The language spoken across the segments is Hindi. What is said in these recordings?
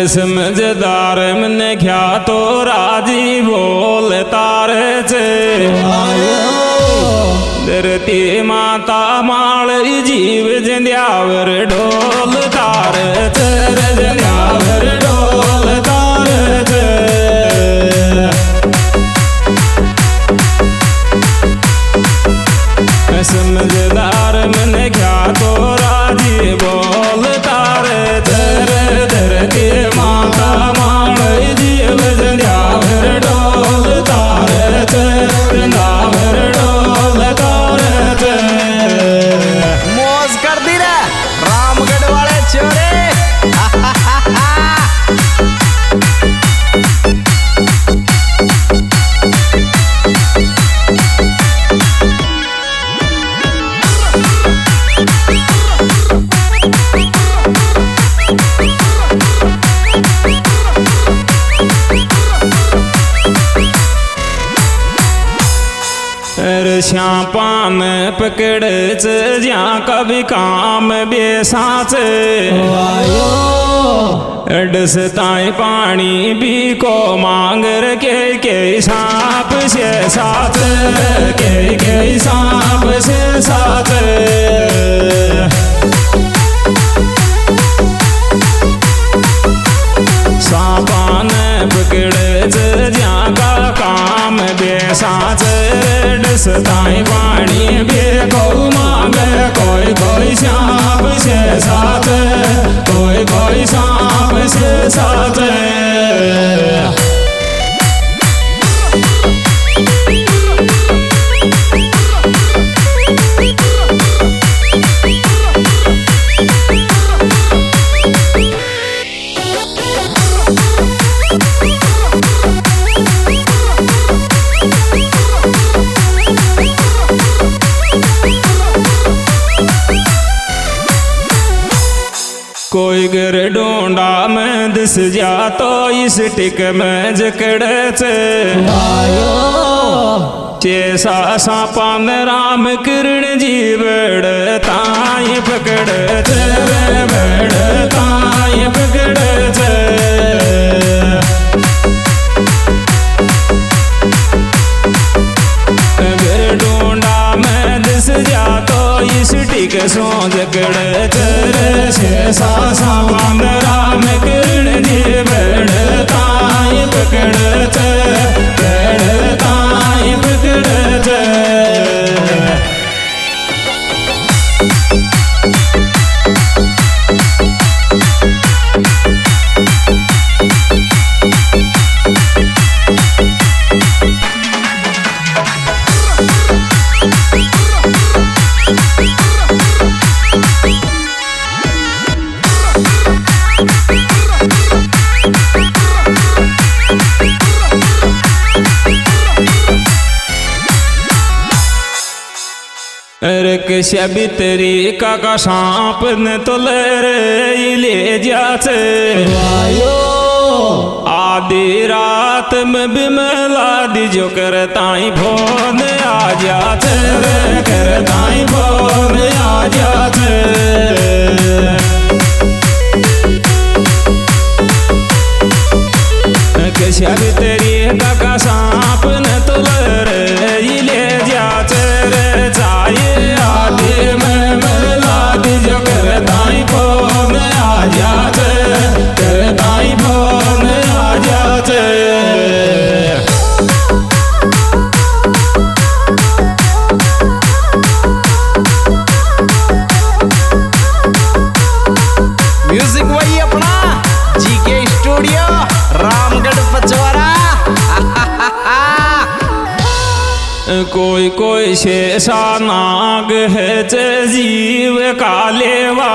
समझदार मन क्या तो राजी बोल तारे छे धरती माता माल जीव जंद्यावर ढोल तारे छे जंद्यावर ढोल तारे छे समझदार मन क्या तो राजी बोल तारे धरती माता माल जीव जंद्यावर ढोल तारे जंद्यावर ढोल तारे मौज कर दी रे रामगढ़ वाले छोरे। श्यापान पकड़ ज्या कभी काम बेसाच डसताई पानी भी को मांग के सांप से साथ के सांप से साथ सांपान पकड़ ज्या का काम बेसाच डसताई पानी भी को मांग कोई सांप से साथ कोई सांप से साथ कोई घर ढूंढा में दिस जा तो इस टिक में जकड़ चेसा सांपान राम किरण जी बड़ ताई पकड़ बड़ ताई पकड़ घर ढूंढा में दिस जा तो इस टिक सो जकड़ सांपान राम किरण जी बड़ ताई पकड़ ताई पकड़ रक्षा भीतरी का सांप न तो ले जाते आधी रात में बिमला दी जो करताई फोन आ जाते करताई फोन आ जाते रक्षा भीतरी का सांप न तो ले जाते म्यूजिक वही अपना जीके स्टूडियो रामगढ़ पचवारा। कोई शेषा नाग है जीव कालेवा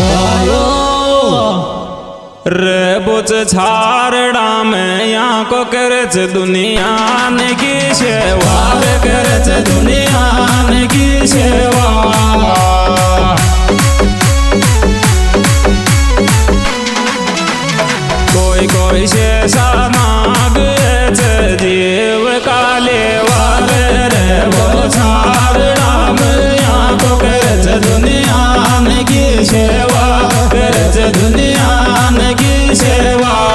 रे बुच छारड़ा में यहाँ को करच दुनिया की सेवा करच दुनिया की सेवा कोई शेषा नाग है जीव कालेवा रे वो छारड़ा में यहाँ को करच दुनिया की सेवा करच दुनिया की सेवा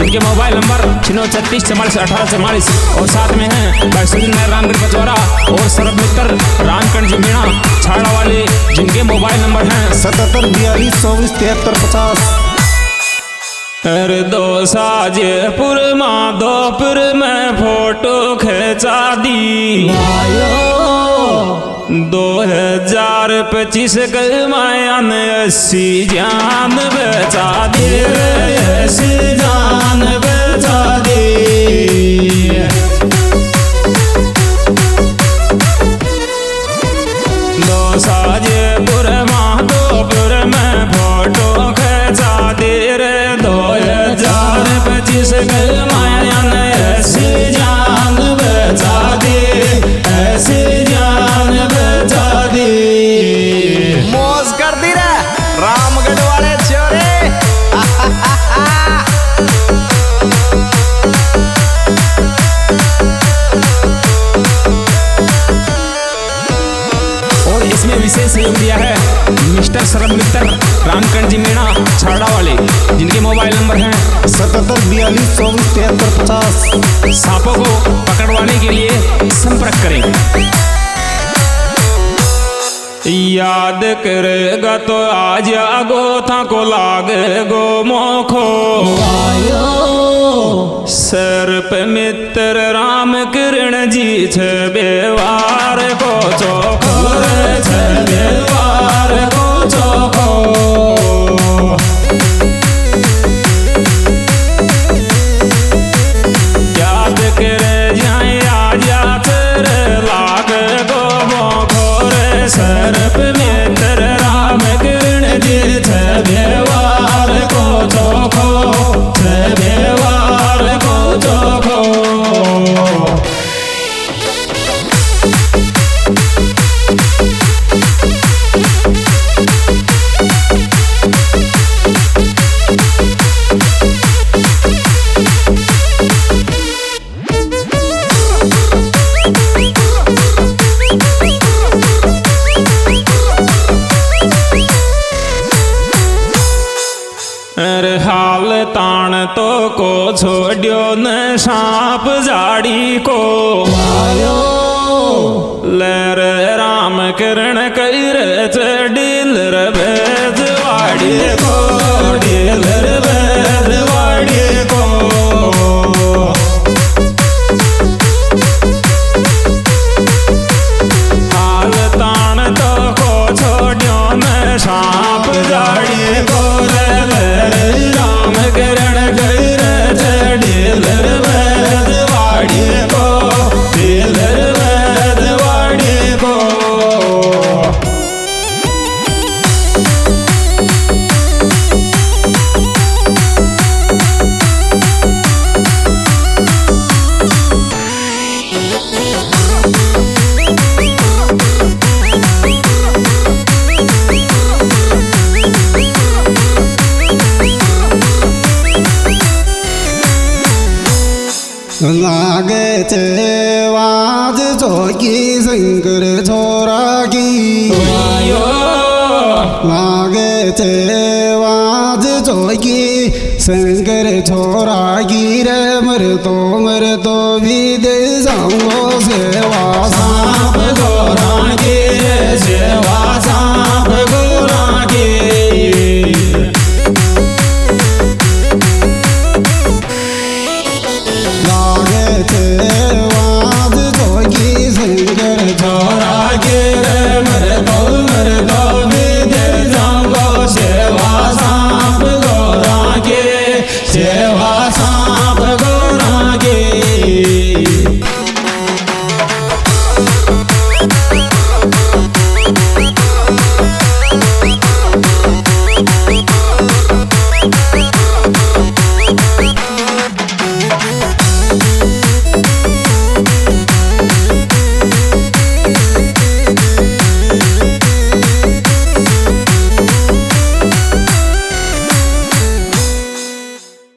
जिनके मोबाइल नंबर 3644 और साथ में हैं भाई सुजन रामगढ़ पचौरा और सरब मित्र रामकंड मीणा छाड़ा वाले, जिनके मोबाइल नंबर हैं 77 42 24 73 50। अरे दो साजेपुर माधोपुर में फोटो खिंचा दी 2025 के माया ने 80 जान बचा दी, 80 जान बचा दी। दो साजेपुर माधोपुर में फोटो खिंचा दी रे 2025 के माया ने 80 जान बचा दी, 80 जान बचा दी। मौज कर दी रे रामगढ़ वाले छोरे। और इसमें विशेष सहयोग दिया है मिस्टर सरब मित्र रामकंड मीणा छाड़ा वाले, जिनके मोबाइल नंबर हैं 77 42 24 73 50। सांपों को पकड़वाने के लिए संपर्क करें। याद करेगा तो आज आगो था को लागे गो मोखो, सर पे मित्र राम किरण जी छे बेवार को चोखो, छे बेवार को चोखो। याद करे जाए आजा तेरे लाग गो मोखो रे, सर पे मित्र राम किरण जी छे बेवार को चोखो, छे बेवार को चोखो। अरे हाल ताण तो को छोड़ियो न सांप जाड़ी को, लर राम किरण कर चढ़िल भेद वाड़ी को, ढिलर भेद वाड़ी को। हाल ताण तो को छोड़ियो न सांप जाड़ी को, राम किरण कर चढ़िलर भेद वाड़ी को, ढिलर भेद वाड़ी को। लागे चेवाज जोगी शंकर छोरा की, लागे चेवाज जोगी शंकर छोरा की रे, मर तो भी दे जाऊंगो सेवा, सांप गोरा की सेवा